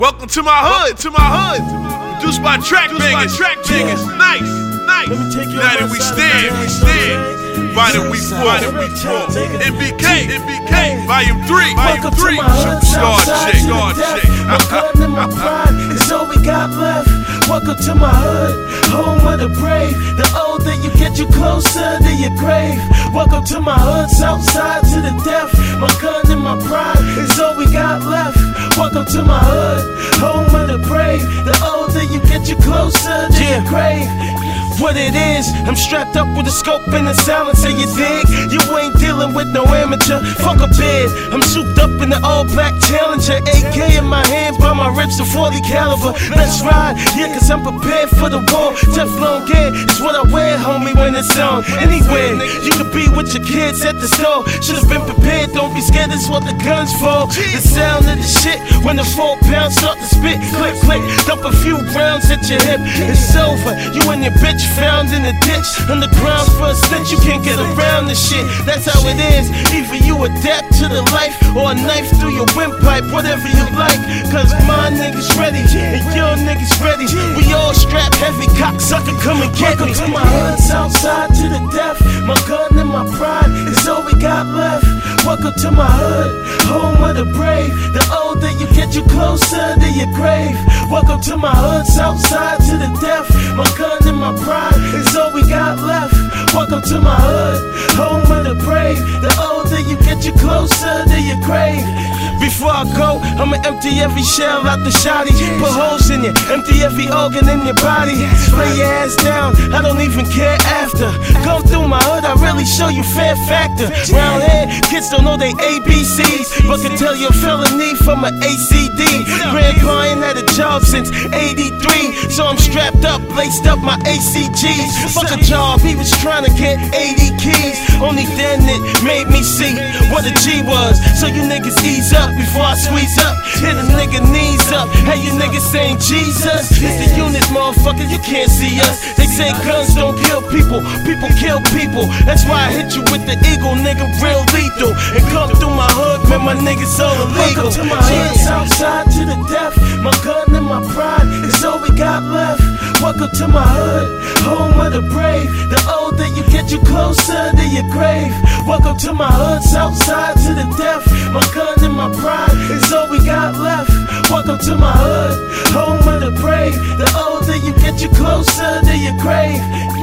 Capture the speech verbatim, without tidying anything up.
Welcome to my hood, to my hood. Produced by Track Bangers, Track Bangers. Nice, nice. United we stand, we stand. Divided we fall, divided we fall. M B K, M B K, Volume three, Volume three. Superstar chick, star chick. My gun and my pride is all we got left. Welcome to my hood, home of the brave. The older you get, you closer to your grave. Welcome to my hood, south side to the death. My gun and my pride is all we got left. Welcome to my hood, home of the brave. The older you get, you closer to your grave. What it is, I'm strapped up with a scope and a silencer, you dig? You ain't dealing with no amateur, fuck a bid. I'm souped up in the all black Challenger, A K in my hand, by my ribs a forty caliber. Let's ride, yeah, cause I'm prepared for the war. Teflon gear is what I wear, homie, when it's on. Anywhere, you could be with your kids at the store. Should've been prepared, don't be scared, that's what the gun's for. The sound of the shit, when the four pounds start to spit. Click, click, dump a few rounds at your hip. It's over, you and your bitch found in the ditch, on the ground for a stitch. You can't get around the shit, that's how it is. Either you adapt to the life, or a knife through your windpipe, whatever you like. Cause my niggas ready, and your niggas ready. We all strapped heavy, cocksucker, come and get me. Welcome to my hood, south side to the death. My gun and my pride is all we got left. Welcome to my hood, home of the brave. The older you get, you closer to your grave. Welcome to my hood, south side to the death. My gun and my pride is all we got left. Welcome to my hood, home of the brave. The older you get, you closer to your grave. Before I go, I'ma empty every shell out the shotty. Put holes in you, empty every organ in your body. Lay your ass down, I don't even care after. Come through my hood, I really show you fair factor. Round here, kids don't know they A B Cs, but can tell you a felony from an A C D. Grandpa ain't had a job since eighty-three, so I'm strapped up, laced up my A C Gs. Fuck a job, he was trying to get eighty keys. Only then it made me see what a G was. So you niggas ease up before I squeeze up. Hit a nigga knees up. Hey, you niggas saying Jesus? It's the unit, motherfucker, you can't see us. They say guns don't kill people, people kill people. That's why I hit you with the eagle, nigga, real lethal. And come through my hood, man, my niggas all illegal. Welcome to my hood, south side to the death. My gun and my pride is all we got left. Welcome to my hood, home of the brave. The older you get, you closer to your grave. Welcome to my hood, south side to the death. My gun and my pride is all we got left. Welcome to my hood, home of the brave. The older you get, you closer to your grave.